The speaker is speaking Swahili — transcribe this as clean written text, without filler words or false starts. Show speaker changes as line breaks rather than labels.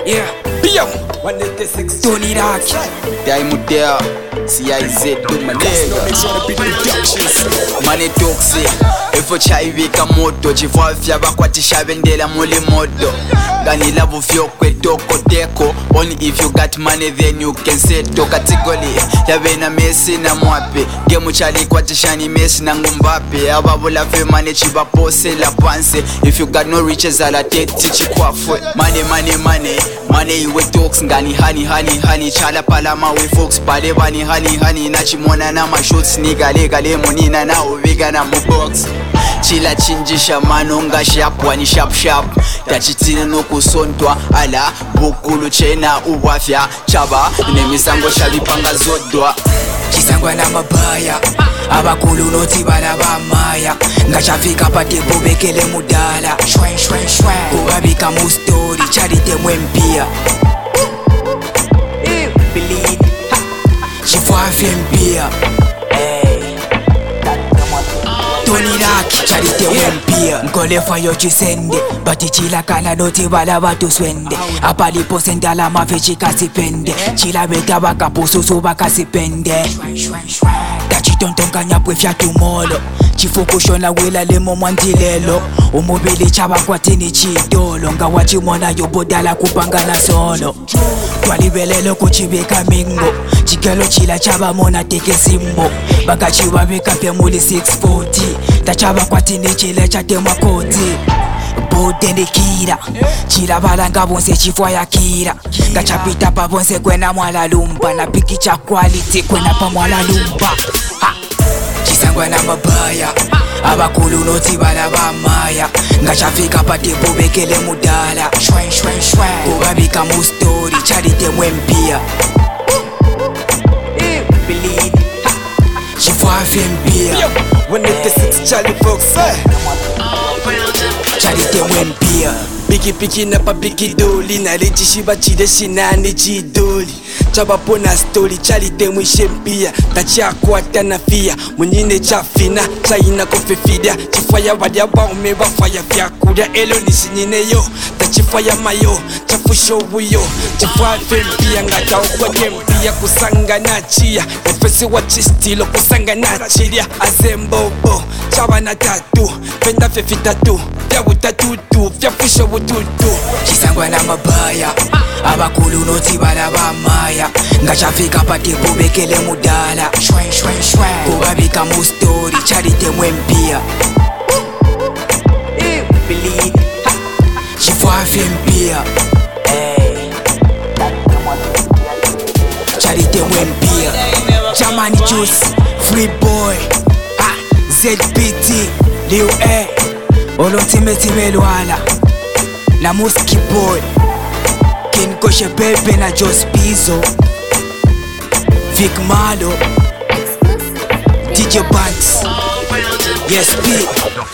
Yeah,
Bam 186
Tony Rock.
Diamudea CIZ do manega Money toxic Ifo chaivika moto Chifafya bakwatisha bendela muli moto Ganila bufyo kwetoko teko Only if you got money then you can settle Katigoli Yabena Messi na mwape Gemu chali kwatishani Messi na ngumbape Ababula fe mane chiba pose la panse If you got no riches ala teti chikwafwe Money iwe talks ngani honey Chala palama we folks pale bani honey Nachimona na mashots nigale monina na uviga na mubox Chila chinjisha manonga sharp wani sharp Tachitina no kusontwa ala bukulu chena uwafya Chaba nemisango shabipanga zodwa
Chisangwa na mabaya abakulu noti balabamaya ngachafika patepo bekele mudala shwen kubabika mu story charite mwempia bleed chifafye mpia Tony Rock charite mwempia nkolefa yo chisende bati chila kana noti balabatu swende apalipo sendala mafechi kasipende chila beta bakapususu bakasipende tachitontonkanya pwefya tumolo chifukushona wila lemo mwandilelo umubili chabakwatini chidolo nga wachimona yobodala kupangana solo twalibelelo kuchibika mingo chikelo chila chabamona teke simbo bakachibabika pya muli 640 tachabakwatini chile chatemwa koti bodendekira chila balanga bonse chifwa yakira ngachapita pa bonse kwena mwala lumba na piki cha quality kwena pa mwala lumba chisangwa na mabaya abakulu noti balabamaya ngachafika patepo bekele mudala shwen kubabika mu story charite mwempia bleed chifwafye mpia
186 Charlie Fox
charite mwempia
Piki na pa piki doli Naleji shiba chide shinani chidoli Chaba pona story charite mwishe mpia Tachia kuata na fia Munine chafina Chaina kofefidia Chifaya wadia waume wafaya vyakuria Elo nisinyine yo Tachifaya mayo Chafusho uyo Chifaya mpia Ngata ukwa jempia Kusanga na chia Nefesi wachistilo Kusanga na chiria Azembobo Chaba na tatu Penda fefi tatu Vya utatutu Vya fusho ututu
chisangwa na mabaya abakulu noti balabamaya ngachafika patepo bekele mudala shwen kubabika mu story charite mwempia bleed chifwafye mpia charite mwempia Jamani Juice Free Boy ZPT Liu Olontimetime Lwala na Muski Boy Ken Koshe Pepe na Jos Pizzo Vic Malo DJ Banks Yes P